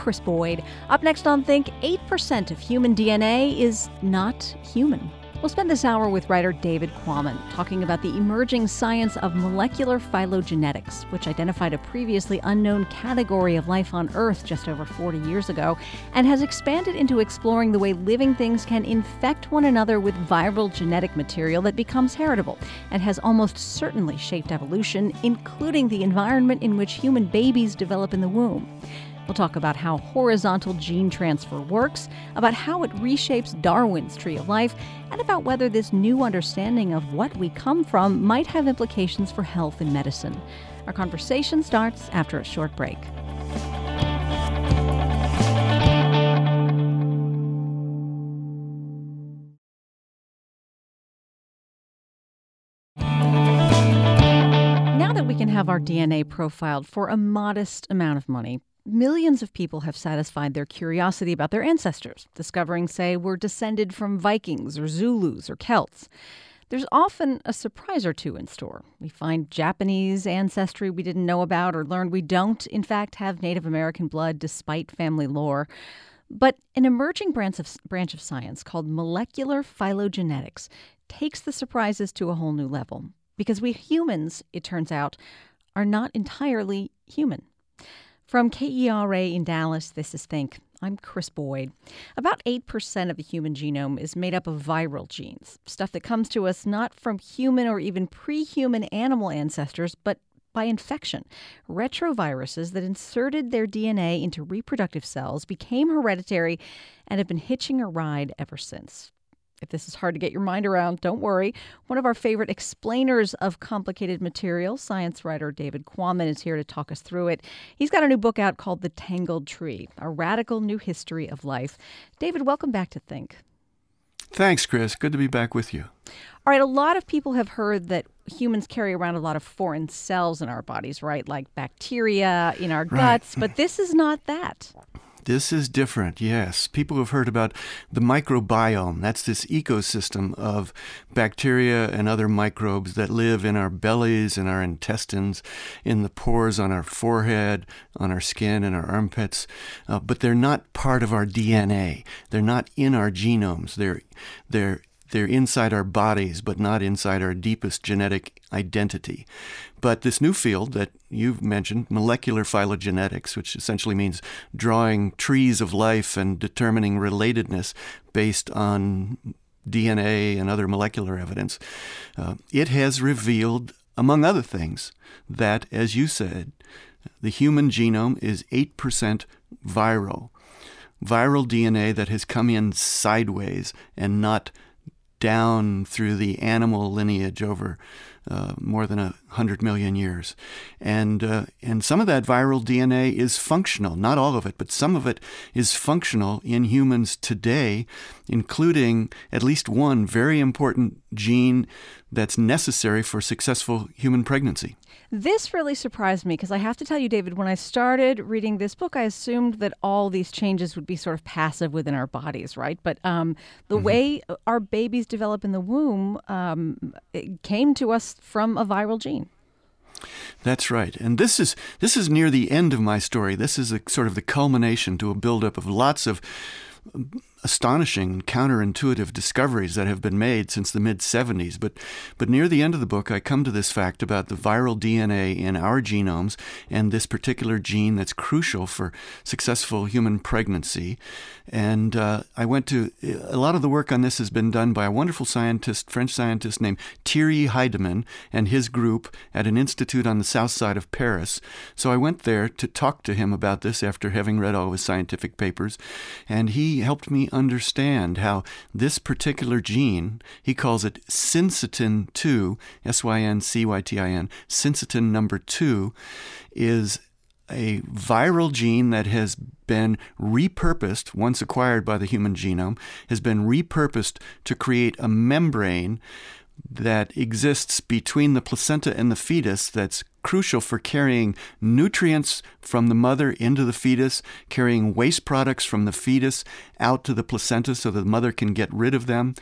Chris Boyd. Up next on Think, 8% of human DNA is not human. We'll spend this hour with writer David Quammen talking about the emerging science of molecular phylogenetics, which identified a previously unknown category of life on Earth just over 40 years ago, and has expanded into exploring the way living things can infect one another with viral genetic material that becomes heritable, and has almost certainly shaped evolution, including the environment in which human babies develop in the womb. We'll talk about how horizontal gene transfer works, about how it reshapes Darwin's tree of life, and about whether this new understanding of what we come from might have implications for health and medicine. Our conversation starts after a short break. Now that we can have our DNA profiled for a modest amount of money, millions of people have satisfied their curiosity about their ancestors, discovering, say, we're descended from Vikings or Zulus or Celts. There's often a surprise or two in store. We find Japanese ancestry we didn't know about, or learn we don't, in fact, have Native American blood despite family lore. But an emerging branch of science called molecular phylogenetics takes the surprises to a whole new level. Because we humans, it turns out, are not entirely human. From KERA in Dallas, this is Think. I'm Chris Boyd. About 8% of the human genome is made up of viral genes, stuff that comes to us not from human or even pre-human animal ancestors, but by infection. Retroviruses that inserted their DNA into reproductive cells became hereditary and have been hitching a ride ever since. If this is hard to get your mind around, don't worry. One of our favorite explainers of complicated material, science writer David Quammen, is here to talk us through it. He's got a new book out called The Tangled Tree, A Radical New History of Life. David, welcome back to Think. Thanks, Chris. Good to be back with you. All right, a lot of people have heard that humans carry around a lot of foreign cells in our bodies, right? Like bacteria in our guts, but this is not that. This is different, yes. People have heard about the microbiome. That's this ecosystem of bacteria and other microbes that live in our bellies, in our intestines, in the pores on our forehead, on our skin, and our armpits. But they're not part of our DNA. They're not in our genomes. They're inside our bodies, but not inside our deepest genetic identity. But this new field that you've mentioned, molecular phylogenetics, which essentially means drawing trees of life and determining relatedness based on DNA and other molecular evidence, it has revealed, among other things, that, as you said, the human genome is 8% viral. Viral DNA that has come in sideways and not down through the animal lineage over more than 100 million years. And some of that viral DNA is functional, not all of it, but some of it is functional in humans today, including at least one very important gene that's necessary for successful human pregnancy. This really surprised me because I have to tell you, David, when I started reading this book, I assumed that all these changes would be sort of passive within our bodies, right? But the way our babies develop in the womb it came to us from a viral gene. That's right. And this is near the end of my story. This is sort of the culmination to a buildup of lots of astonishing counterintuitive discoveries that have been made since the mid-70s. But near the end of the book, I come to this fact about the viral DNA in our genomes and this particular gene that's crucial for successful human pregnancy. And I went to, a lot of the work on this has been done by a wonderful scientist, French scientist named Thierry Heidemann and his group at an institute on the south side of Paris. So I went there to talk to him about this after having read all of his scientific papers. And he helped me understand how this particular gene, he calls it syncytin-2, S-Y-N-C-Y-T-I-N, syncytin number 2, is a viral gene that has been repurposed, once acquired by the human genome, has been repurposed to create a membrane that exists between the placenta and the fetus that's crucial for carrying nutrients from the mother into the fetus, carrying waste products from the fetus out to the placenta so the mother can get rid of them.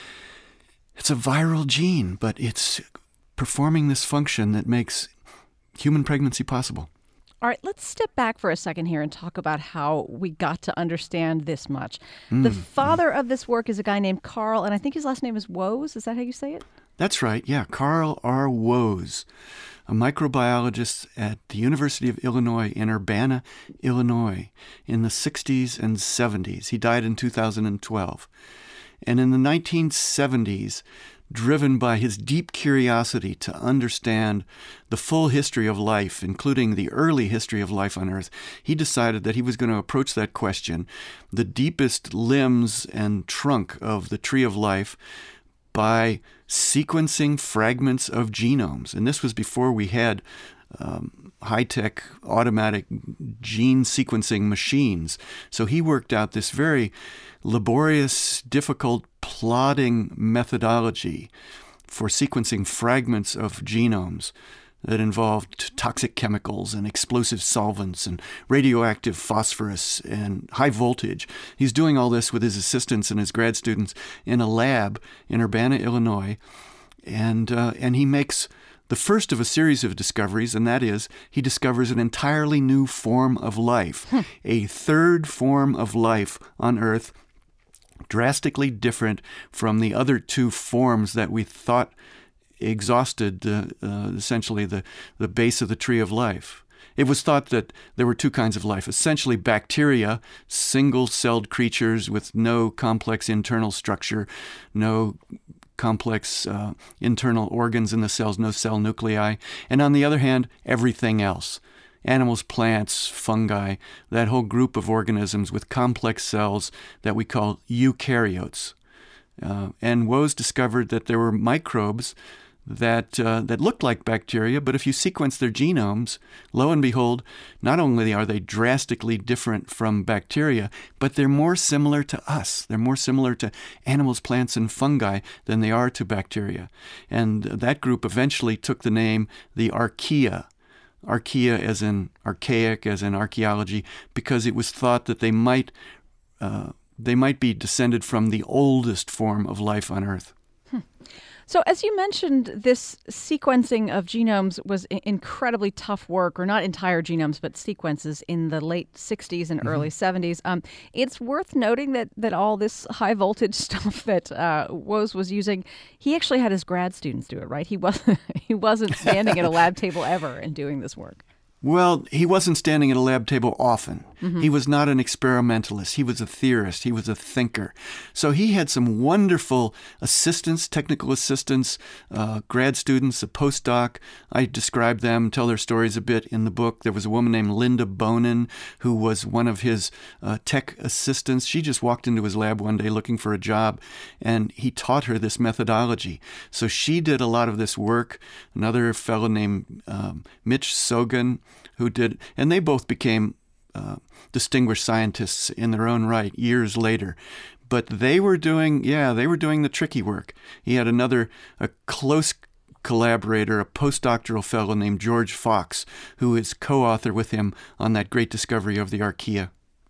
It's a viral gene, but it's performing this function that makes human pregnancy possible. All right, let's step back for a second here and talk about how we got to understand this much. The father of this work is a guy named Carl, and I think his last name is Woese. Is that how you say it? That's right, yeah, Carl R. Woese, a microbiologist at the University of Illinois in Urbana, Illinois, in the 60s and 70s. He died in 2012. And in the 1970s, driven by his deep curiosity to understand the full history of life, including the early history of life on Earth, he decided that he was going to approach that question, the deepest limbs and trunk of the tree of life, by sequencing fragments of genomes. And this was before we had high-tech automatic gene sequencing machines. So he worked out this very laborious, difficult, plodding methodology for sequencing fragments of genomes that involved toxic chemicals and explosive solvents and radioactive phosphorus and high voltage. He's doing all this with his assistants and his grad students in a lab in Urbana, Illinois, and he makes the first of a series of discoveries, and that is he discovers an entirely new form of life, a third form of life on Earth, drastically different from the other two forms that we thought exhausted essentially the base of the tree of life. It was thought that there were two kinds of life, essentially bacteria, single-celled creatures with no complex internal structure, no complex internal organs in the cells, no cell nuclei, and on the other hand, everything else. Animals, plants, fungi, that whole group of organisms with complex cells that we call eukaryotes. And Woese discovered that there were microbes that looked like bacteria, but if you sequence their genomes, lo and behold, not only are they drastically different from bacteria, but they're more similar to us. They're more similar to animals, plants, and fungi than they are to bacteria. And that group eventually took the name the Archaea. Archaea as in archaic, as in archaeology, because it was thought that they might be descended from the oldest form of life on Earth. So as you mentioned, this sequencing of genomes was incredibly tough work, or not entire genomes, but sequences in the late 60s and early 70s. It's worth noting that all this high voltage stuff that Woese was using, he actually had his grad students do it, right? He wasn't standing at a lab table ever and doing this work. Well, he wasn't standing at a lab table often. He was not an experimentalist. He was a theorist. He was a thinker. So he had some wonderful assistants, technical assistants, grad students, a postdoc. I describe them, tell their stories a bit in the book. There was a woman named Linda Bonin who was one of his tech assistants. She just walked into his lab one day looking for a job, and he taught her this methodology. So she did a lot of this work. Another fellow named Mitch Sogan, who did, and they both became distinguished scientists in their own right years later. But they were doing the tricky work. He had a close collaborator, a postdoctoral fellow named George Fox, who is co-author with him on that great discovery of the Archaea.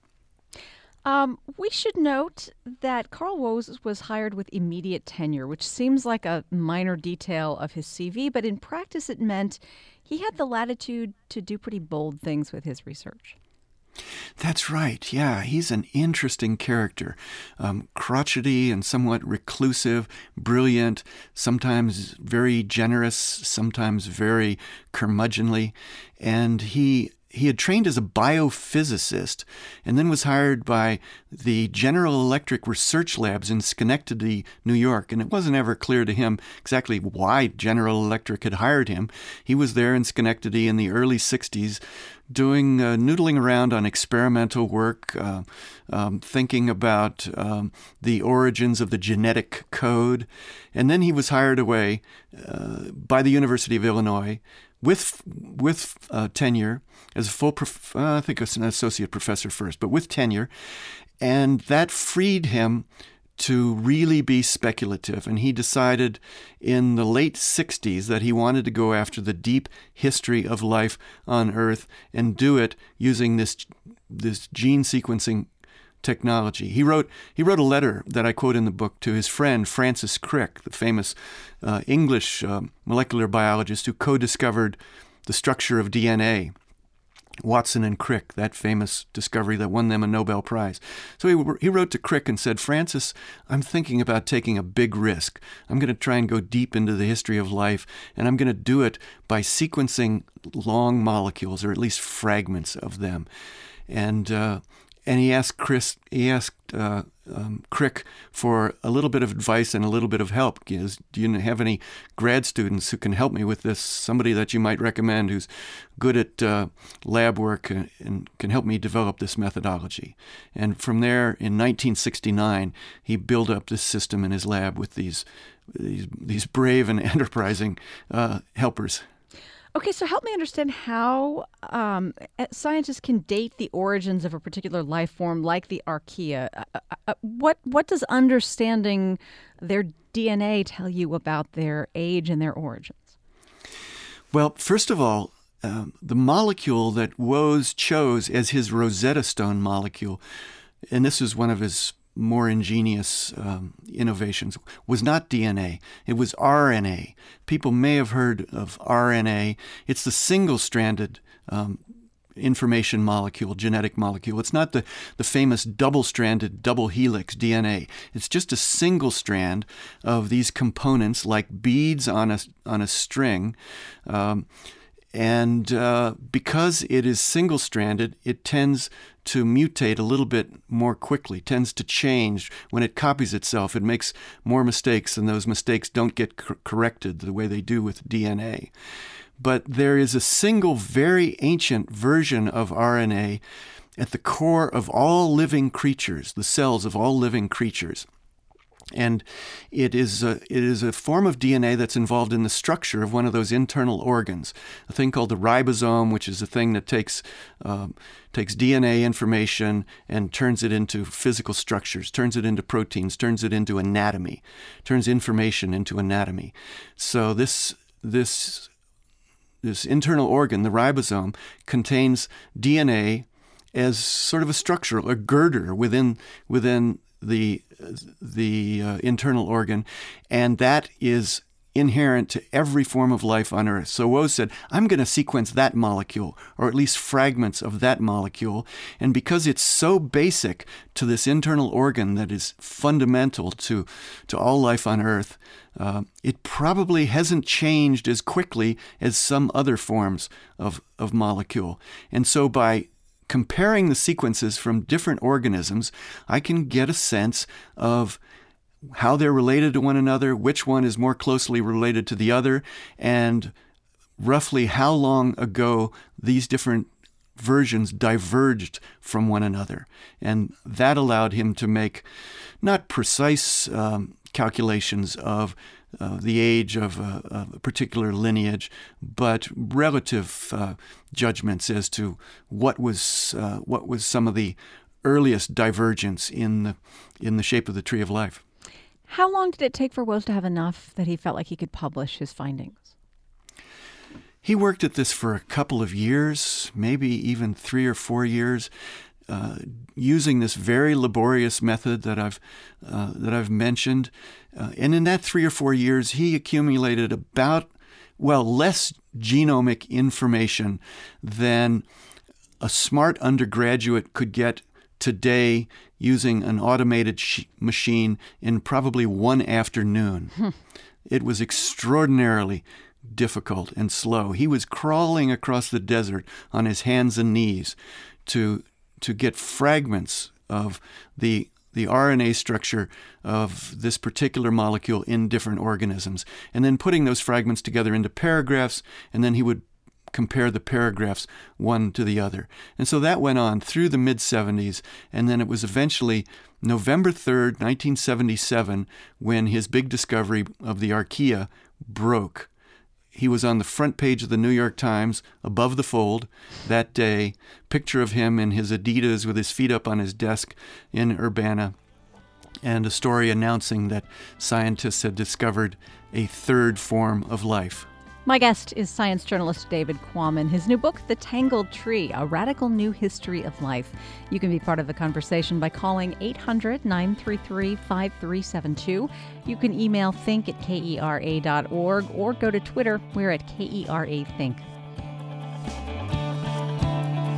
We should note that Carl Woese was hired with immediate tenure, which seems like a minor detail of his CV, but in practice it meant he had the latitude to do pretty bold things with his research. That's right. Yeah, he's an interesting character. Crotchety and somewhat reclusive, brilliant, sometimes very generous, sometimes very curmudgeonly. And he had trained as a biophysicist and then was hired by the General Electric Research Labs in Schenectady, New York. And it wasn't ever clear to him exactly why General Electric had hired him. He was there in Schenectady in the early 60s doing noodling around on experimental work, thinking about the origins of the genetic code. And then he was hired away by the University of Illinois with tenure as a full, I think it's an associate professor first, but with tenure. And that freed him to really be speculative. And he decided in the late 60s that he wanted to go after the deep history of life on Earth and do it using this gene sequencing technology. He wrote a letter that I quote in the book to his friend Francis Crick, the famous English molecular biologist who co-discovered the structure of DNA. Watson and Crick, that famous discovery that won them a Nobel Prize. So he wrote to Crick and said, Francis, I'm thinking about taking a big risk. I'm going to try and go deep into the history of life, and I'm going to do it by sequencing long molecules, or at least fragments of them. And he asked Crick for a little bit of advice and a little bit of help. Do you have any grad students who can help me with this? Somebody that you might recommend who's good at lab work and can help me develop this methodology. And from there, in 1969, he built up this system in his lab with these brave and enterprising helpers. Okay, so help me understand how scientists can date the origins of a particular life form like the archaea. What does understanding their DNA tell you about their age and their origins? Well, first of all, the molecule that Woese chose as his Rosetta Stone molecule, and this is one of his more ingenious innovations, was not DNA. It was RNA. People may have heard of RNA. It's the single-stranded information molecule, genetic molecule. It's not the famous double-stranded double helix DNA. It's just a single strand of these components like beads on a string. And because it is single-stranded, it tends to mutate a little bit more quickly, tends to change. When it copies itself, it makes more mistakes, and those mistakes don't get corrected the way they do with DNA. But there is a single very ancient version of RNA at the core of all living creatures, the cells of all living creatures. And it is a form of DNA that's involved in the structure of one of those internal organs, a thing called the ribosome, which is a thing that takes DNA information and turns it into physical structures, turns it into proteins, turns it into anatomy, turns information into anatomy. So this internal organ, the ribosome, contains DNA as sort of a structure, a girder within the internal organ, and that is inherent to every form of life on Earth. So Woese said, I'm going to sequence that molecule, or at least fragments of that molecule, and because it's so basic to this internal organ that is fundamental to all life on Earth, it probably hasn't changed as quickly as some other forms of molecule. And so by comparing the sequences from different organisms, I can get a sense of how they're related to one another, which one is more closely related to the other, and roughly how long ago these different versions diverged from one another. And that allowed him to make not precise calculations of the age of a particular lineage, but relative judgments as to what was some of the earliest divergence in the shape of the tree of life. How long did it take for Woese to have enough that he felt like he could publish his findings? He worked at this for a couple of years, maybe even 3 or 4 years, using this very laborious method that I've mentioned. And in that 3 or 4 years, he accumulated less genomic information than a smart undergraduate could get today using an automated machine in probably one afternoon. It was extraordinarily difficult and slow. He was crawling across the desert on his hands and knees to get fragments of the RNA structure of this particular molecule in different organisms, and then putting those fragments together into paragraphs, and then he would compare the paragraphs one to the other. And so that went on through the mid-'70s, and then it was eventually November 3rd, 1977, when his big discovery of the archaea broke. He was on the front page of the New York Times, above the fold, that day. Picture of him in his Adidas with his feet up on his desk in Urbana, and a story announcing that scientists had discovered a third form of life. My guest is science journalist David Quammen. His new book, The Tangled Tree, A Radical New History of Life. You can be part of the conversation by calling 800-933-5372. You can email think@kera.org or go to Twitter. We're at KERA Think.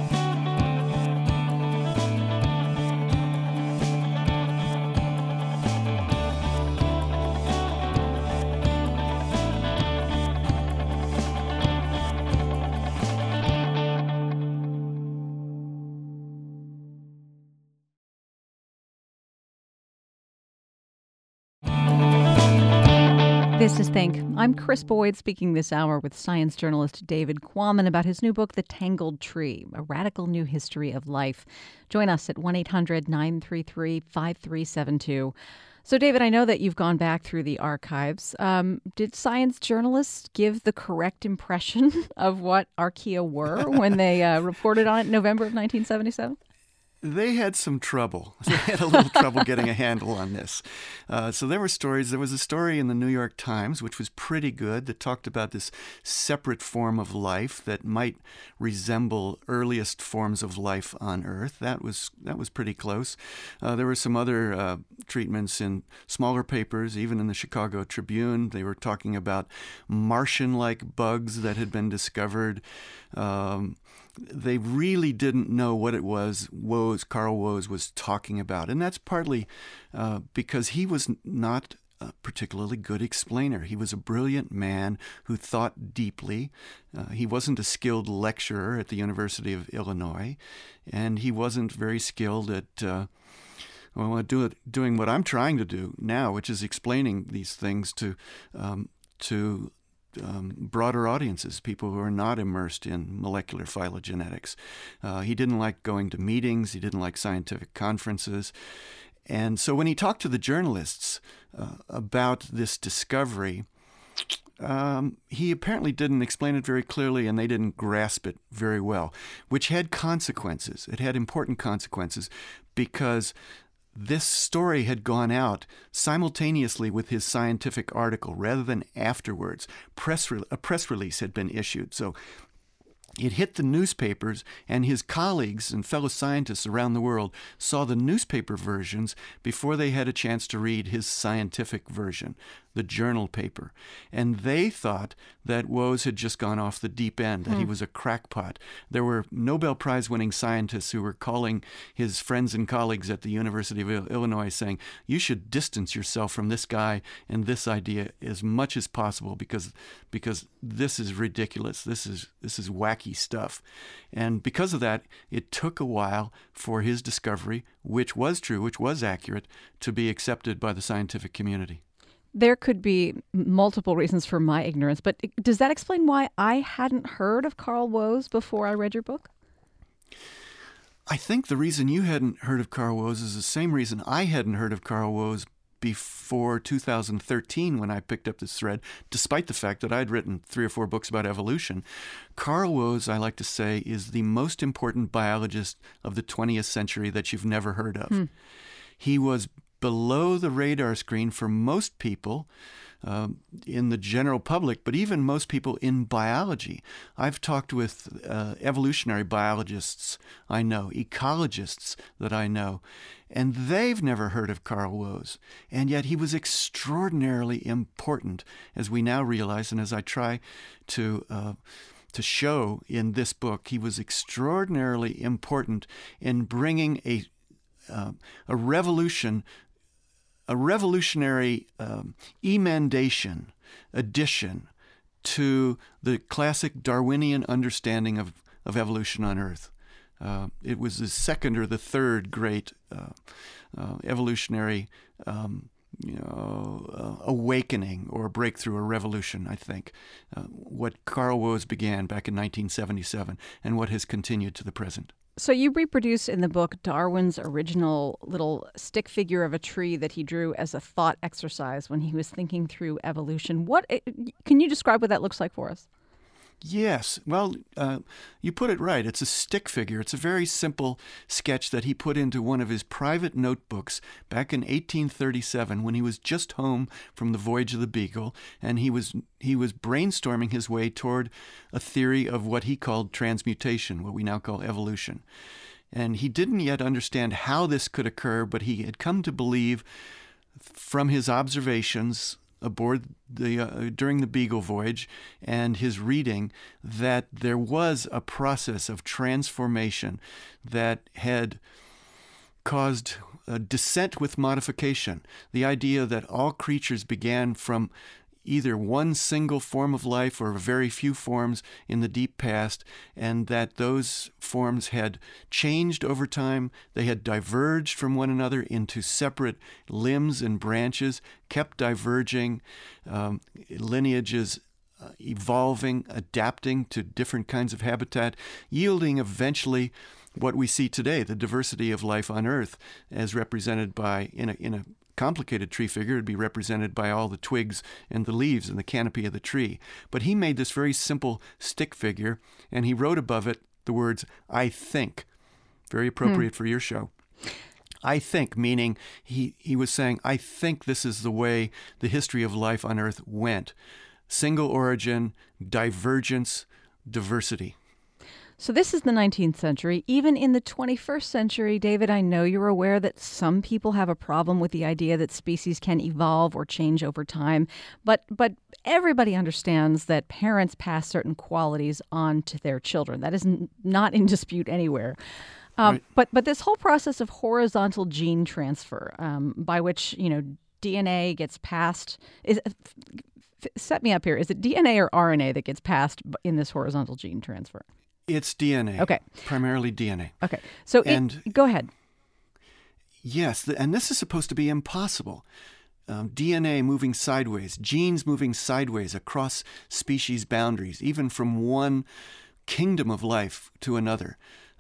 This is Think. I'm Chris Boyd, speaking this hour with science journalist David Quammen about his new book, The Tangled Tree, A Radical New History of Life. Join us at 1-800-933-5372. So, David, I know that you've gone back through the archives. Did science journalists give the correct impression of what archaea were when they reported on it in November of 1977? They had some trouble. They had a little trouble getting a handle on this. So there were stories. There was a story in the New York Times, which was pretty good, that talked about this separate form of life that might resemble earliest forms of life on Earth. That was pretty close. There were some other treatments in smaller papers, even in the Chicago Tribune. They were talking about Martian-like bugs that had been discovered. They really didn't know what it was Carl Woese was talking about. And that's partly because he was not a particularly good explainer. He was a brilliant man who thought deeply. He wasn't a skilled lecturer at the University of Illinois, and he wasn't very skilled at doing what I'm trying to do now, which is explaining these things to broader audiences, people who are not immersed in molecular phylogenetics. He didn't like going to meetings. He didn't like scientific conferences. And so when he talked to the journalists about this discovery, he apparently didn't explain it very clearly, and they didn't grasp it very well, which had consequences. It had important consequences because this story had gone out simultaneously with his scientific article rather than afterwards. A press release had been issued. So it hit the newspapers, and his colleagues and fellow scientists around the world saw the newspaper versions before they had a chance to read his scientific version, the journal paper. And they thought that Woese had just gone off the deep end, that he was a crackpot. There were Nobel Prize-winning scientists who were calling his friends and colleagues at the University of Illinois saying, you should distance yourself from this guy and this idea as much as possible because this is ridiculous. This is wacky stuff. And because of that, it took a while for his discovery, which was true, which was accurate, to be accepted by the scientific community. There could be multiple reasons for my ignorance, but does that explain why I hadn't heard of Carl Woese before I read your book? I think the reason you hadn't heard of Carl Woese is the same reason I hadn't heard of Carl Woese before 2013 when I picked up this thread, despite the fact that I'd written 3 or 4 books about evolution. Carl Woese, I like to say, is the most important biologist of the 20th century that you've never heard of. He was below the radar screen for most people in the general public, but even most people in biology. I've talked with evolutionary biologists I know, ecologists that I know, and they've never heard of Carl Woese. And yet he was extraordinarily important, as we now realize, and as I try to show in this book. He was extraordinarily important in bringing a revolutionary emendation, addition to the classic Darwinian understanding of evolution on Earth. It was the second or the third great evolutionary awakening or breakthrough or revolution, I think, what Carl Woese began back in 1977 and what has continued to the present. So you reproduce in the book Darwin's original little stick figure of a tree that he drew as a thought exercise when he was thinking through evolution. Can you describe what that looks like for us? Yes. Well, you put it right. It's a stick figure. It's a very simple sketch that he put into one of his private notebooks back in 1837 when he was just home from the voyage of the Beagle, and he was brainstorming his way toward a theory of what he called transmutation, what we now call evolution. And he didn't yet understand how this could occur, but he had come to believe from his observations aboard during the Beagle voyage and his reading that there was a process of transformation that had caused a descent with modification. The idea that all creatures began from either one single form of life or very few forms in the deep past, and that those forms had changed over time. They had diverged from one another into separate limbs and branches, kept diverging, lineages evolving, adapting to different kinds of habitat, yielding eventually what we see today, the diversity of life on Earth, as represented by, in a complicated tree figure, it'd be represented by all the twigs and the leaves and the canopy of the tree. But he made this very simple stick figure, and he wrote above it the words, "I think." Very appropriate for your show. I think, meaning he was saying, I think this is the way the history of life on Earth went. Single origin, divergence, diversity. So this is the 19th century. Even in the 21st century, David, I know you're aware that some people have a problem with the idea that species can evolve or change over time. But everybody understands that parents pass certain qualities on to their children. That is not in dispute anywhere. Right. But this whole process of horizontal gene transfer, by which DNA gets passed, set me up here. Is it DNA or RNA that gets passed in this horizontal gene transfer? It's DNA. Okay. Primarily DNA. Okay. So go ahead. Yes, and this is supposed to be impossible. DNA moving sideways, genes moving sideways across species boundaries, even from one kingdom of life to another.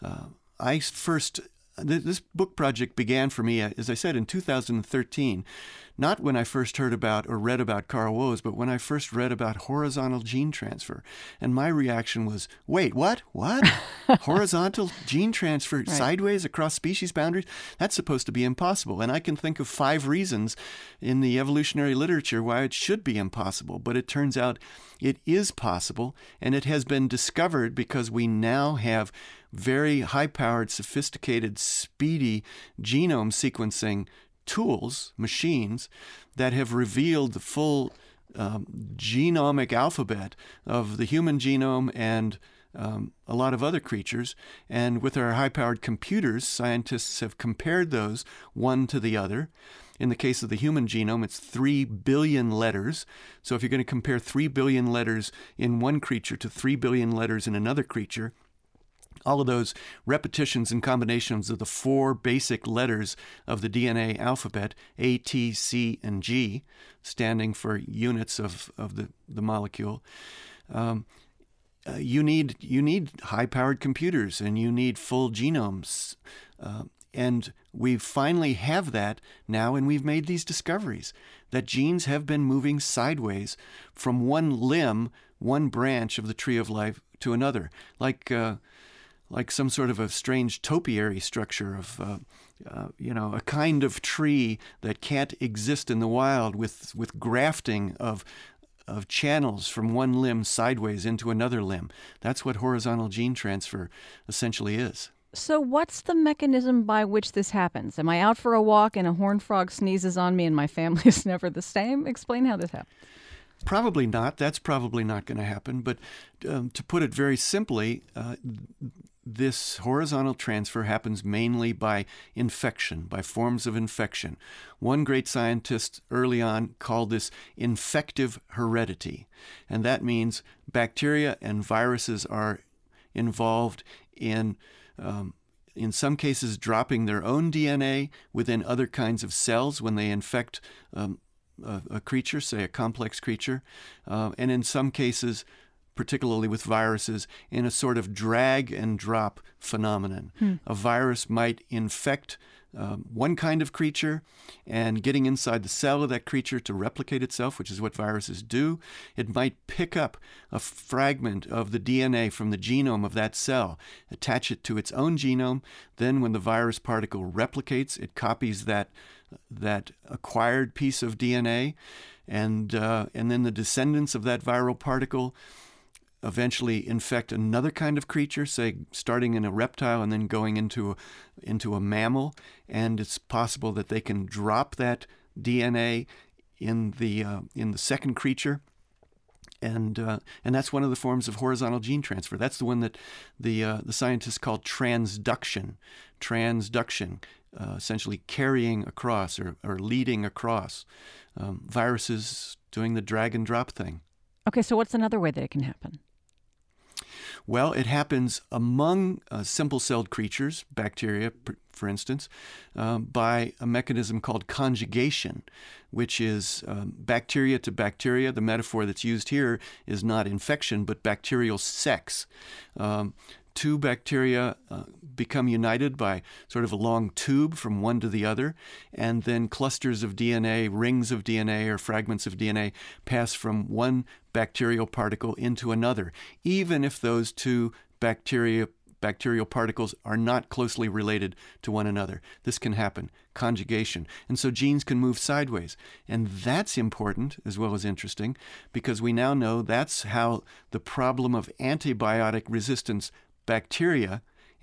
This book project began for me, as I said, in 2013, not when I first heard about or read about Carl Woese, but when I first read about horizontal gene transfer. And my reaction was, wait, what? What? Horizontal gene transfer sideways across species boundaries? That's supposed to be impossible. And I can think of 5 reasons in the evolutionary literature why it should be impossible. But it turns out it is possible, and it has been discovered because we now have very high-powered, sophisticated, speedy genome sequencing tools, machines, that have revealed the full genomic alphabet of the human genome and a lot of other creatures. And with our high-powered computers, scientists have compared those one to the other. In the case of the human genome, it's 3 billion letters. So if you're going to compare 3 billion letters in one creature to 3 billion letters in another creature, all of those repetitions and combinations of the 4 basic letters of the DNA alphabet, A, T, C, and G, standing for units of the molecule, you need high-powered computers, and you need full genomes. And we finally have that now, and we've made these discoveries that genes have been moving sideways from one limb, one branch of the tree of life to another, like some sort of a strange topiary structure of, a kind of tree that can't exist in the wild with grafting of channels from one limb sideways into another limb. That's what horizontal gene transfer essentially is. So what's the mechanism by which this happens? Am I out for a walk and a horned frog sneezes on me and my family is never the same? Explain how this happens. Probably not. That's probably not going to happen. But to put it very simply, this horizontal transfer happens mainly by infection, by forms of infection. One great scientist early on called this infective heredity. And that means bacteria and viruses are involved in some cases dropping their own DNA within other kinds of cells when they infect a creature, say a complex creature, and in some cases, particularly with viruses, in a sort of drag and drop phenomenon. A virus might infect one kind of creature, and getting inside the cell of that creature to replicate itself, which is what viruses do, it might pick up a fragment of the DNA from the genome of that cell, attach it to its own genome. Then when the virus particle replicates, it copies that acquired piece of DNA, and then the descendants of that viral particle eventually infect another kind of creature, say starting in a reptile and then going into a mammal, and it's possible that they can drop that DNA in the second creature, and that's one of the forms of horizontal gene transfer. That's the one that the scientists call transduction. Transduction. essentially carrying across or leading across. Viruses doing the drag and drop thing. Okay, so what's another way that it can happen? Well, it happens among simple-celled creatures, bacteria, for instance, by a mechanism called conjugation, which is bacteria to bacteria. The metaphor that's used here is not infection, but bacterial sex. Two bacteria become united by sort of a long tube from one to the other, and then clusters of DNA, rings of DNA, or fragments of DNA pass from one bacterial particle into another, even if those two bacterial particles are not closely related to one another. This can happen, conjugation. And so genes can move sideways. And that's important as well as interesting, because we now know that's how the problem of antibiotic-resistant bacteria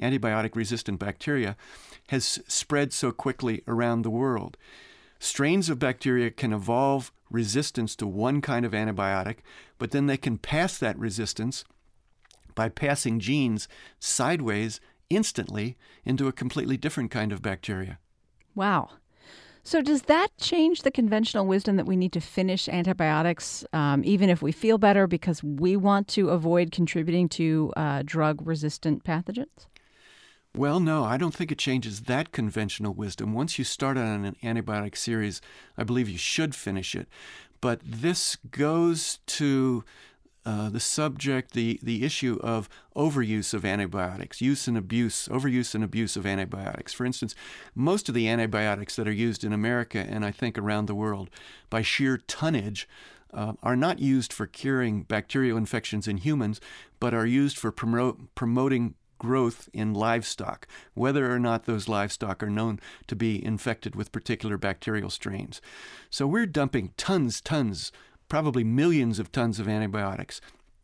has spread so quickly around the world. Strains of bacteria can evolve resistance to one kind of antibiotic, but then they can pass that resistance by passing genes sideways instantly into a completely different kind of bacteria. Wow. So does that change the conventional wisdom that we need to finish antibiotics even if we feel better because we want to avoid contributing to drug-resistant pathogens? Well, no, I don't think it changes that conventional wisdom. Once you start on an antibiotic series, I believe you should finish it. But this goes to the subject, the issue of overuse of antibiotics, overuse and abuse of antibiotics. For instance, most of the antibiotics that are used in America and I think around the world by sheer tonnage are not used for curing bacterial infections in humans, but are used for promoting growth in livestock, whether or not those livestock are known to be infected with particular bacterial strains. So we're dumping tons, probably millions of tons of antibiotics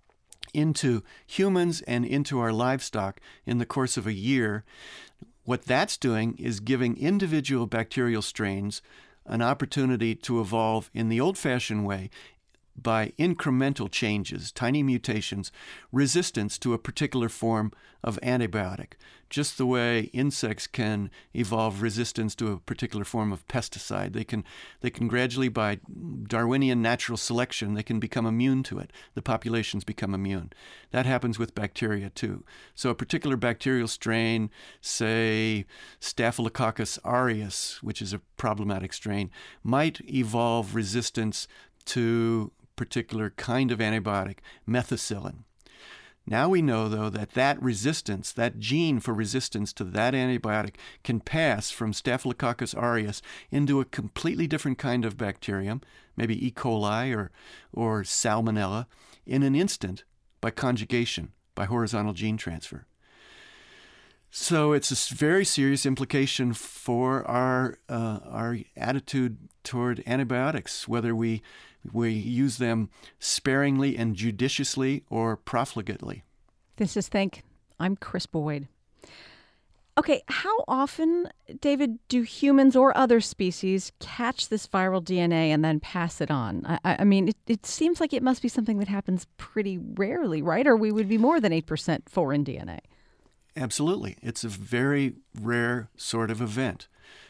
into humans and into our livestock in the course of a year. What that's doing is giving individual bacterial strains an opportunity to evolve in the old-fashioned way by incremental changes, tiny mutations, resistance to a particular form of antibiotic, just the way insects can evolve resistance to a particular form of pesticide. They can gradually, by Darwinian natural selection, they can become immune to it. The populations become immune. That happens with bacteria too. So a particular bacterial strain, say Staphylococcus aureus, which is a problematic strain, might evolve resistance to particular kind of antibiotic, methicillin. Now we know, though, that resistance, that gene for resistance to that antibiotic can pass from Staphylococcus aureus into a completely different kind of bacterium, maybe E. coli or Salmonella, in an instant by conjugation, by horizontal gene transfer. So it's a very serious implication for our attitude toward antibiotics, whether we use them sparingly and judiciously or profligately. This is Think. I'm Chris Boyd. Okay, how often, David, do humans or other species catch this viral DNA and then pass it on? I mean, it seems like it must be something that happens pretty rarely, right? Or we would be more than 8% foreign DNA. Absolutely. It's a very rare sort of event.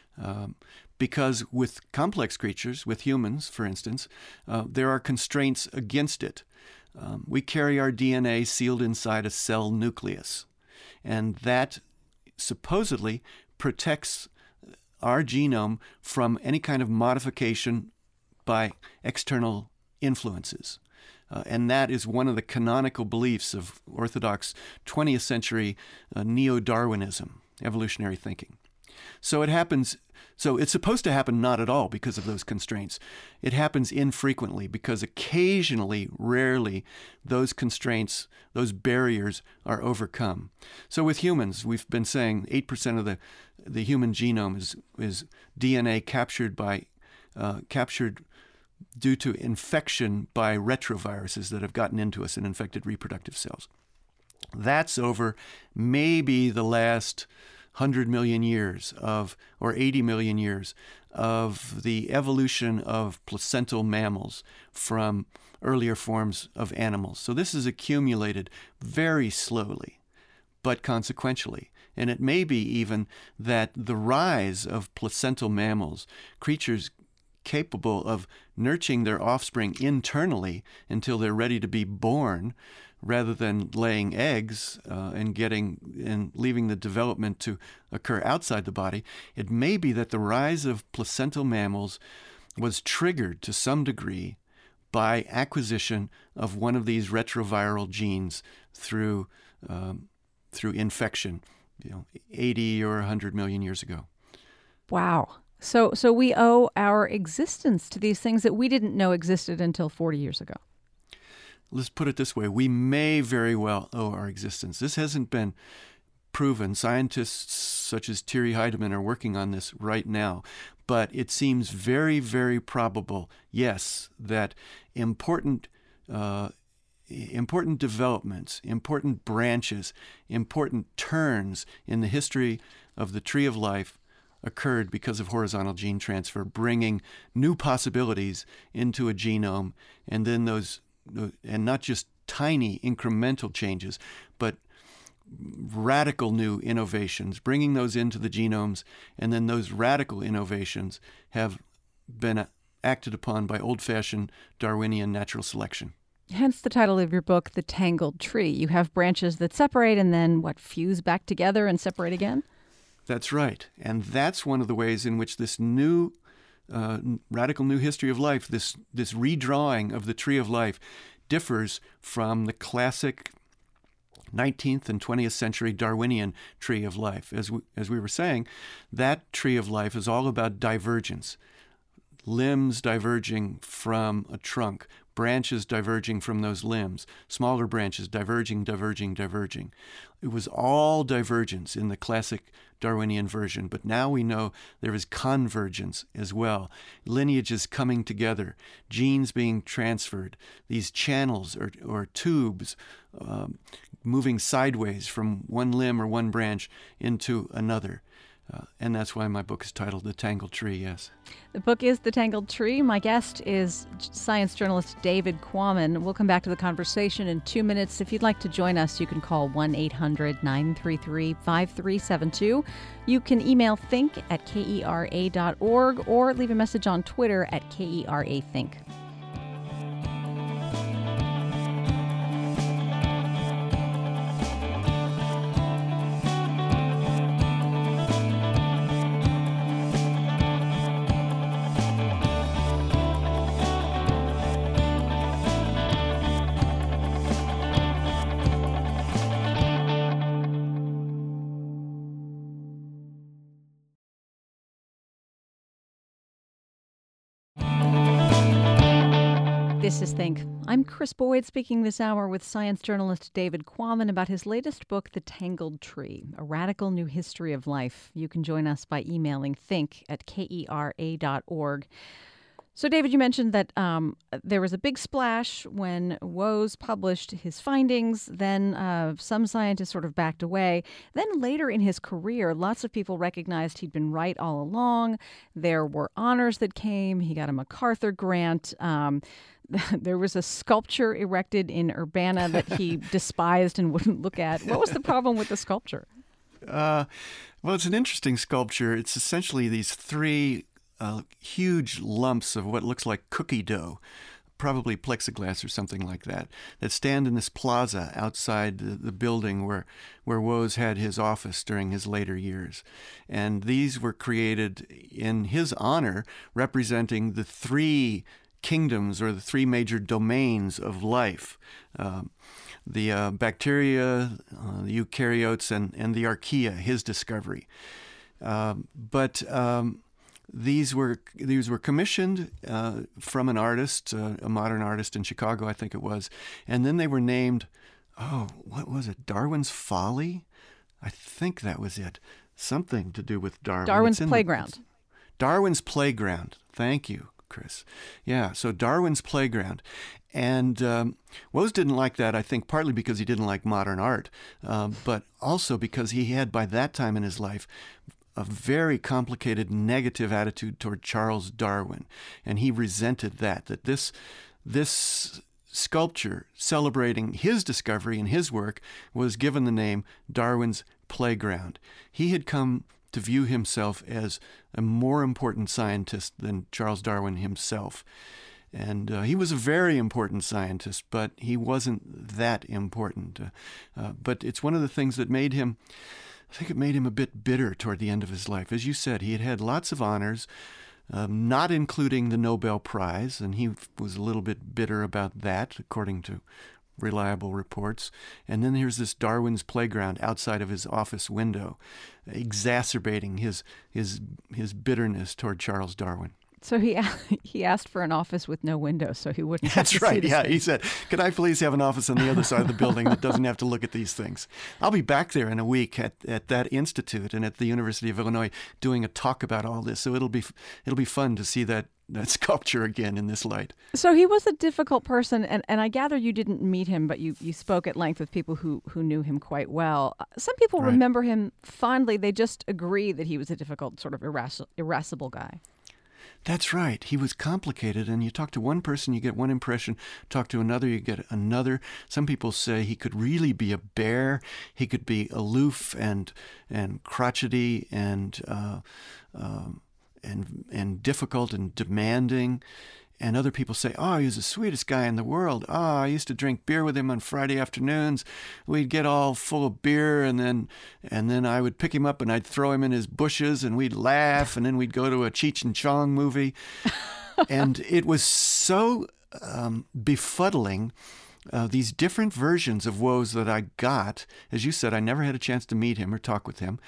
Because with complex creatures, with humans, for instance, there are constraints against it. We carry our DNA sealed inside a cell nucleus, and that supposedly protects our genome from any kind of modification by external influences. And that is one of the canonical beliefs of orthodox 20th century neo-Darwinism, evolutionary thinking. So it happens. So it's supposed to happen not at all because of those constraints. It happens infrequently because occasionally, rarely, those constraints, those barriers are overcome. So with humans, we've been saying 8% of the human genome is DNA captured due to infection by retroviruses that have gotten into us and infected reproductive cells. That's over maybe the last 100 million years or 80 million years of the evolution of placental mammals from earlier forms of animals. So this is accumulated very slowly. but consequentially. And it may be even that the rise of placental mammals, creatures capable of nurturing their offspring internally until they're ready to be born, rather than laying eggs and leaving the development to occur outside the body, it may be that the rise of placental mammals was triggered to some degree by acquisition of one of these retroviral genes through infection, 80 or 100 million years ago. Wow. So we owe our existence to these things that we didn't know existed until 40 years ago. Let's put it this way. We may very well owe our existence. This hasn't been proven. Scientists such as Thierry Heidemann are working on this right now. But it seems very, very probable, yes, that important developments, important branches, important turns in the history of the tree of life occurred because of horizontal gene transfer, bringing new possibilities into a genome, and then and not just tiny incremental changes, but radical new innovations, bringing those into the genomes, and then those radical innovations have been acted upon by old-fashioned Darwinian natural selection. Hence the title of your book, The Tangled Tree. You have branches that separate and then, fuse back together and separate again? That's right. And that's one of the ways in which this new radical new history of life, this redrawing of the tree of life, differs from the classic 19th and 20th century Darwinian tree of life. As we were saying, that tree of life is all about divergence. Limbs diverging from a trunk, branches diverging from those limbs, smaller branches diverging. It was all divergence in the classic Darwinian version, but now we know there is convergence as well. Lineages coming together, genes being transferred, these channels or tubes moving sideways from one limb or one branch into another. And that's why my book is titled The Tangled Tree, yes. The book is The Tangled Tree. My guest is science journalist David Quammen. We'll come back to the conversation in 2 minutes. If you'd like to join us, you can call 1-800-933-5372. You can email think@kera.org or leave a message on Twitter @KERAthink. This is Think. I'm Chris Boyd speaking this hour with science journalist David Quammen about his latest book, The Tangled Tree, A Radical New History of Life. You can join us by emailing think@kera.org. So, David, you mentioned that there was a big splash when Woese published his findings. Then some scientists sort of backed away. Then later in his career, lots of people recognized he'd been right all along. There were honors that came. He got a MacArthur grant. There was a sculpture erected in Urbana that he despised and wouldn't look at. What was the problem with the sculpture? Well, it's an interesting sculpture. It's essentially these three huge lumps of what looks like cookie dough, probably plexiglass or something like that stand in this plaza outside the building where Woese had his office during his later years. And these were created in his honor, representing the three kingdoms or the three major domains of life, the bacteria, the eukaryotes, and the archaea, his discovery. But these were commissioned from an artist, a modern artist in Chicago, I think it was, and then they were named, what was it, Darwin's Folly? I think that was it. Something to do with Darwin. Darwin's Playground. Darwin's Playground. Thank you, Chris. Yeah, so Darwin's Playground. And Woese didn't like that, I think, partly because he didn't like modern art, but also because he had, by that time in his life, a very complicated negative attitude toward Charles Darwin. And he resented that this sculpture celebrating his discovery and his work was given the name Darwin's Playground. He had come to view himself as a more important scientist than Charles Darwin himself. And he was a very important scientist, but he wasn't that important. But it's one of the things that made him, I think it made him a bit bitter toward the end of his life. As you said, he had had lots of honors, not including the Nobel Prize, and he was a little bit bitter about that, according to reliable reports. And then here's this Darwin's Playground outside of his office window, exacerbating his bitterness toward Charles Darwin. So he asked for an office with no window so he wouldn't have to That's right, see yeah. things. He said, could I please have an office on the other side of the building that doesn't have to look at these things? I'll be back there in a week at that institute and at the University of Illinois doing a talk about all this. So it'll be fun to see that sculpture again in this light. So he was a difficult person, and I gather you didn't meet him, but you spoke at length with people who knew him quite well. Some people Right. remember him fondly. They just agree that he was a difficult, sort of irascible guy. That's right. He was complicated, and you talk to one person, you get one impression. Talk to another, you get another. Some people say he could really be a bear. He could be aloof and crotchety and difficult and demanding. And other people say, oh, he was the sweetest guy in the world. Oh, I used to drink beer with him on Friday afternoons. We'd get all full of beer, and then I would pick him up and I'd throw him in his bushes, and we'd laugh, and then we'd go to a Cheech and Chong movie. And it was so befuddling, these different versions of Woese that I got. As you said, I never had a chance to meet him or talk with him.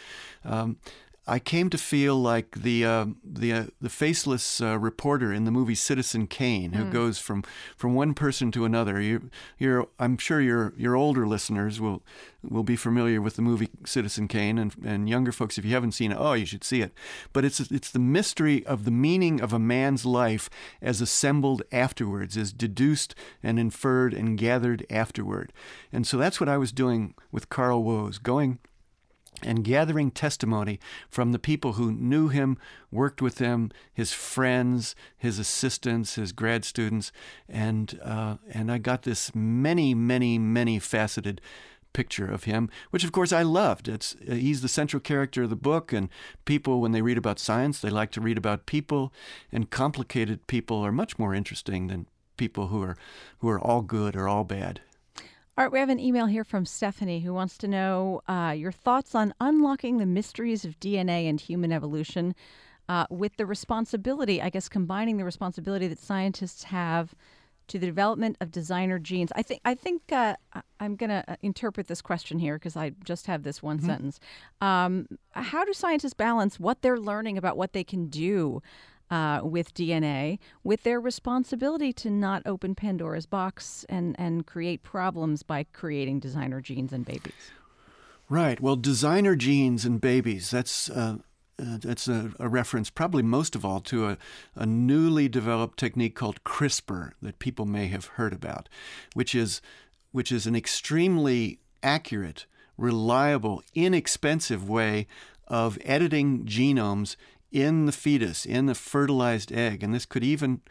I came to feel like the faceless reporter in the movie Citizen Kane, who goes from one person to another. I'm sure your older listeners will be familiar with the movie Citizen Kane, and younger folks, if you haven't seen it, oh, you should see it. But it's the mystery of the meaning of a man's life as assembled afterwards, as deduced and inferred and gathered afterward. And so that's what I was doing with Carl Woese, going and gathering testimony from the people who knew him, worked with him, his friends, his assistants, his grad students, and I got this many, many, many faceted picture of him, which of course I loved. He's the central character of the book, and people, when they read about science, they like to read about people, and complicated people are much more interesting than people who are all good or all bad. All right, we have an email here from Stephanie who wants to know your thoughts on unlocking the mysteries of DNA and human evolution with the responsibility, I guess, combining the responsibility that scientists have to the development of designer genes. I think I'm going to interpret this question here because I just have this one sentence. How do scientists balance what they're learning about what they can do with DNA, with their responsibility to not open Pandora's box and create problems by creating designer genes in babies? Right. Well, designer genes in babies, that's a reference probably most of all to a newly developed technique called CRISPR that people may have heard about, which is an extremely accurate, reliable, inexpensive way of editing genomes in the fetus, in the fertilized egg. And this could even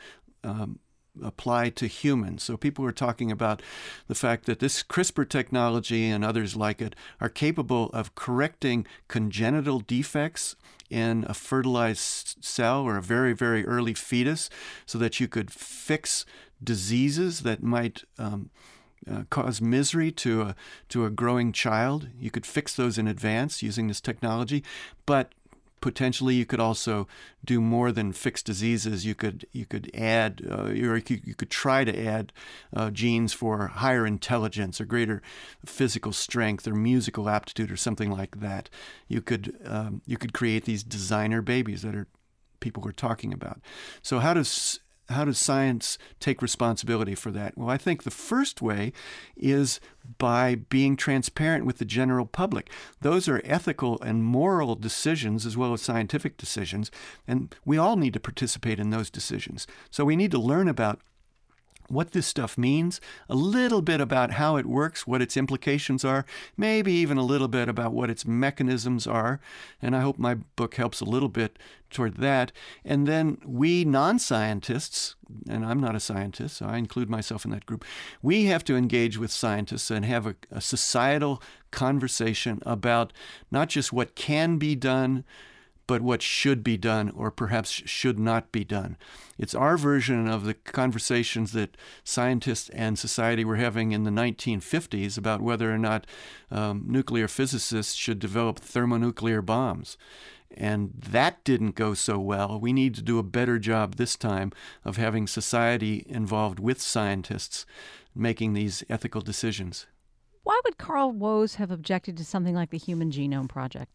apply to humans. So people were talking about the fact that this CRISPR technology and others like it are capable of correcting congenital defects in a fertilized cell or a very, very early fetus so that you could fix diseases that might cause misery to a growing child. You could fix those in advance using this technology, but potentially, you could also do more than fix diseases. You could add, or you could try to add genes for higher intelligence or greater physical strength or musical aptitude or something like that. You could create these designer babies that people were talking about. So how does science take responsibility for that? Well, I think the first way is by being transparent with the general public. Those are ethical and moral decisions as well as scientific decisions, and we all need to participate in those decisions. So we need to learn about what this stuff means, a little bit about how it works, what its implications are, maybe even a little bit about what its mechanisms are. And I hope my book helps a little bit toward that. And then we non-scientists, and I'm not a scientist, so I include myself in that group, we have to engage with scientists and have a societal conversation about not just what can be done, but what should be done or perhaps should not be done. It's our version of the conversations that scientists and society were having in the 1950s about whether or not nuclear physicists should develop thermonuclear bombs. And that didn't go so well. We need to do a better job this time of having society involved with scientists making these ethical decisions. Why would Carl Woese have objected to something like the Human Genome Project?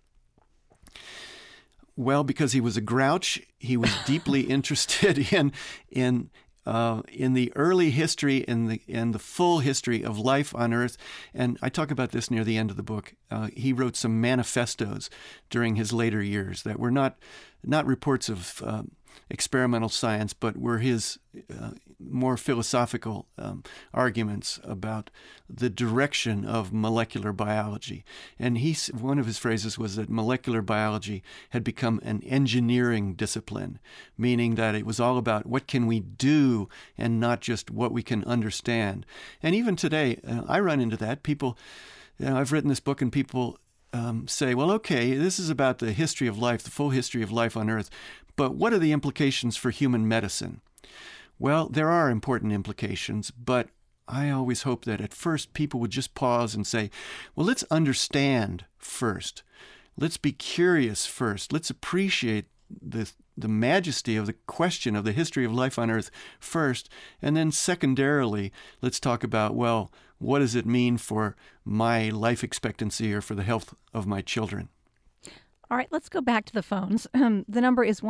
Well, because he was a grouch, he was deeply interested in the early history, in the full history of life on Earth. And I talk about this near the end of the book. He wrote some manifestos during his later years that were not reports of experimental science, but were his more philosophical arguments about the direction of molecular biology. And one of his phrases was that molecular biology had become an engineering discipline, meaning that it was all about what can we do and not just what we can understand. And even today, I run into that. People, I've written this book and people say, well, okay, this is about the history of life, the full history of life on Earth, but what are the implications for human medicine? Well, there are important implications, but I always hope that at first people would just pause and say, well, let's understand first. Let's be curious first. Let's appreciate the majesty of the question of the history of life on Earth first, and then secondarily, let's talk about, well, what does it mean for my life expectancy or for the health of my children? All right, let's go back to the phones. The number is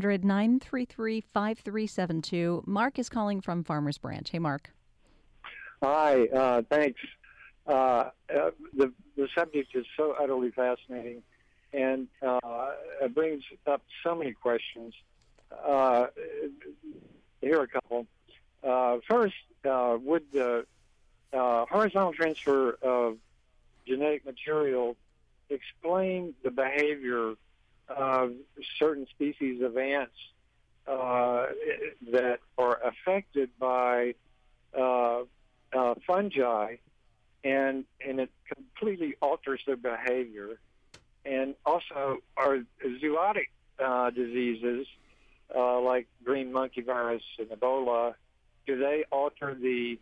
1-800-933-5372. Mark is calling from Farmers Branch. Hey, Mark. Hi, thanks. The subject is so utterly fascinating, and it brings up so many questions. Here are a couple. First, would the horizontal transfer of genetic material explain the behavior of certain species of ants that are affected by fungi, and it completely alters their behavior? And also, are zoonotic diseases like green monkey virus and Ebola, do they alter the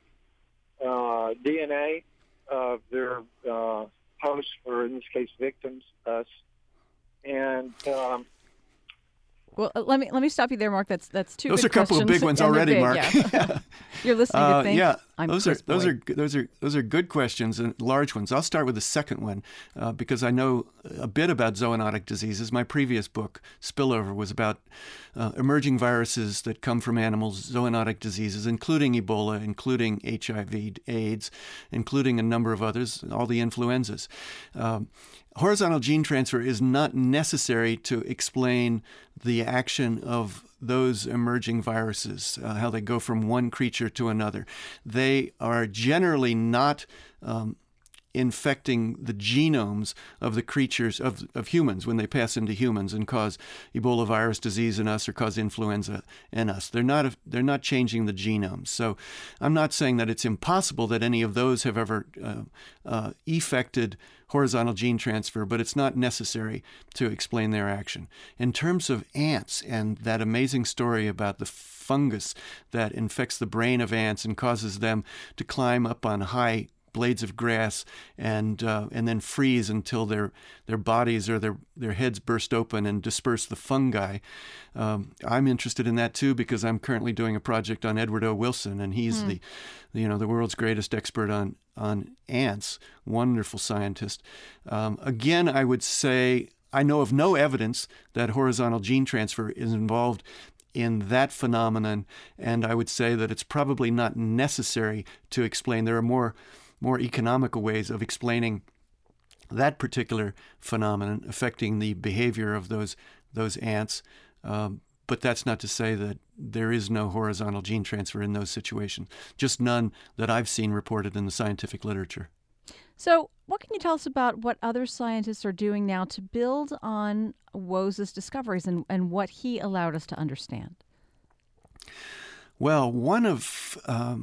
DNA of their hosts, or in this case, victims, us? And well, let me stop you there, Mark. That's two. Those good are a couple of big ones already, Mark. Yeah. You're listening to think. Yeah, I'm those are good questions and large ones. I'll start with the second one because I know a bit about zoonotic diseases. My previous book, Spillover, was about emerging viruses that come from animals, zoonotic diseases, including Ebola, including HIV, AIDS, including a number of others, all the influenzas. Horizontal gene transfer is not necessary to explain the action of those emerging viruses, how they go from one creature to another. They are generally not infecting the genomes of the creatures, of humans, when they pass into humans and cause Ebola virus disease in us or cause influenza in us. They're not changing the genomes. So I'm not saying that it's impossible that any of those have ever effected horizontal gene transfer, but it's not necessary to explain their action. In terms of ants and that amazing story about the fungus that infects the brain of ants and causes them to climb up on high blades of grass and then freeze until their bodies or their heads burst open and disperse the fungi. I'm interested in that too because I'm currently doing a project on Edward O. Wilson, and he's the world's greatest expert on ants. Wonderful scientist. Again, I would say I know of no evidence that horizontal gene transfer is involved in that phenomenon, and I would say that it's probably not necessary to explain. There are more economical ways of explaining that particular phenomenon affecting the behavior of those ants. But But that's not to say that there is no horizontal gene transfer in those situations, just none that I've seen reported in the scientific literature. So what can you tell us about what other scientists are doing now to build on Woese's discoveries and what he allowed us to understand? Well, one of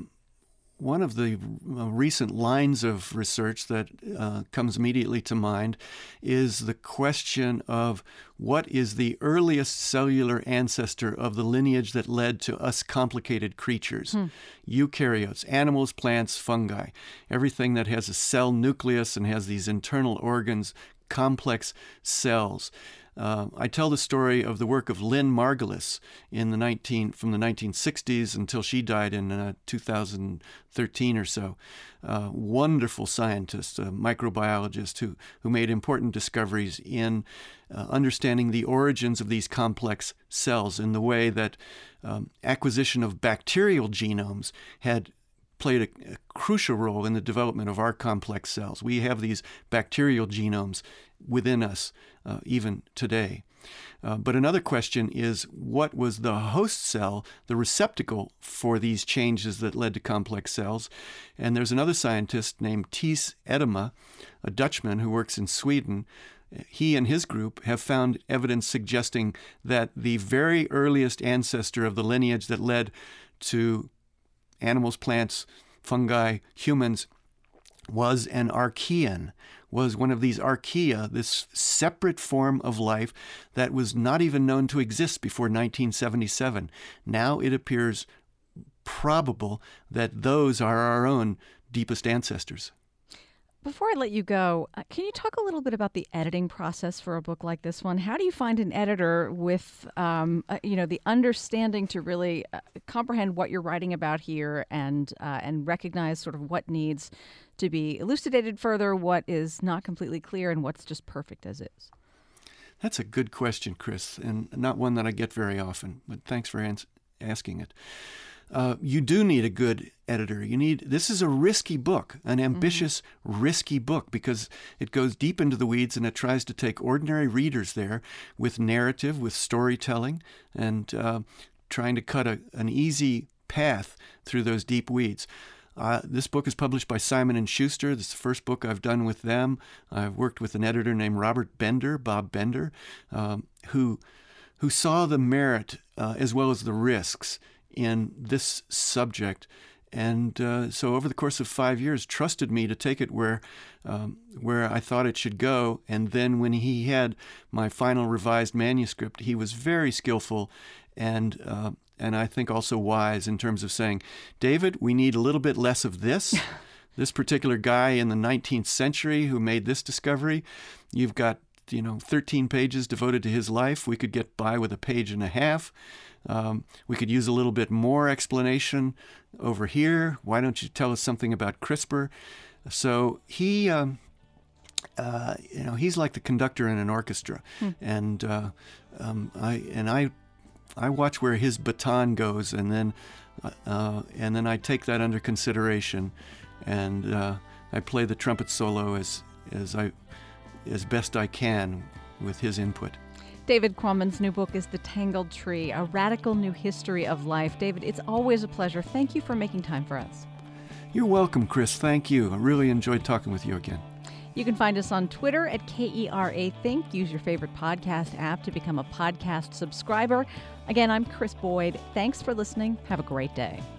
the recent lines of research that comes immediately to mind is the question of what is the earliest cellular ancestor of the lineage that led to us complicated creatures, eukaryotes, animals, plants, fungi, everything that has a cell nucleus and has these internal organs, complex cells. I tell the story of the work of Lynn Margulis from the 1960s until she died in 2013 or so. Wonderful scientist, a microbiologist who made important discoveries in understanding the origins of these complex cells in the way that acquisition of bacterial genomes had played a crucial role in the development of our complex cells. We have these bacterial genomes within us even today. But another question is, what was the host cell, the receptacle for these changes that led to complex cells? And there's another scientist named Thies Edema, a Dutchman who works in Sweden. He and his group have found evidence suggesting that the very earliest ancestor of the lineage that led to animals, plants, fungi, humans, was an archaean, was one of these archaea, this separate form of life that was not even known to exist before 1977. Now it appears probable that those are our own deepest ancestors. Before I let you go, can you talk a little bit about the editing process for a book like this one? How do you find an editor with, the understanding to really comprehend what you're writing about here and recognize sort of what needs to be elucidated further, what is not completely clear, and what's just perfect as is? That's a good question, Chris, and not one that I get very often, but thanks for asking it. You do need a good editor. This is a risky book, an ambitious, risky book, because it goes deep into the weeds and it tries to take ordinary readers there with narrative, with storytelling, and trying to cut an easy path through those deep weeds. This book is published by Simon & Schuster. This is the first book I've done with them. I've worked with an editor named Bob Bender, who saw the merit as well as the risks in this subject, and so over the course of 5 years trusted me to take it where I thought it should go. And then when he had my final revised manuscript, he was very skillful and I think also wise in terms of saying, David, we need a little bit less of this. This particular guy in the 19th century who made this discovery, you've got 13 pages devoted to his life. We could get by with a page and a half. We could use a little bit more explanation over here. Why don't you tell us something about CRISPR? So he, he's like the conductor in an orchestra, and I watch where his baton goes, and then I take that under consideration, and I play the trumpet solo as best I can with his input. David Quammen's new book is The Tangled Tree, A Radical New History of Life. David, it's always a pleasure. Thank you for making time for us. You're welcome, Chris. Thank you. I really enjoyed talking with you again. You can find us on Twitter at KERA Think. Use your favorite podcast app to become a podcast subscriber. Again, I'm Chris Boyd. Thanks for listening. Have a great day.